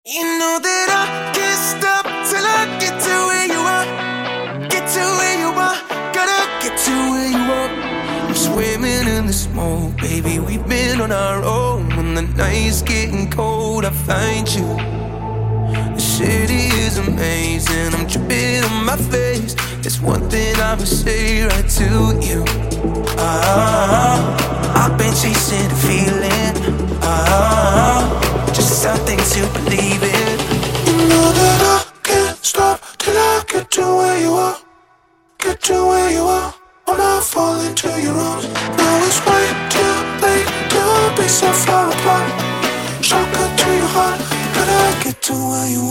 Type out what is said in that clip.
You know that I can't stop till I get to where you are. Get to where you are, gotta get to where you are. I'm swimming in the smoke, baby, we've been on our own. When the night's getting cold, I find you. The city is amazing, I'm dripping on my face. There's one thing I would say right to you. I've been chasing a feeling. Just something to believe in. You know that I can't stop till I get to where you are. Get to where you are. I'm not falling to your arms. Now it's way too late to be so far apart. Shotgun to your heart. Gotta get to where you are.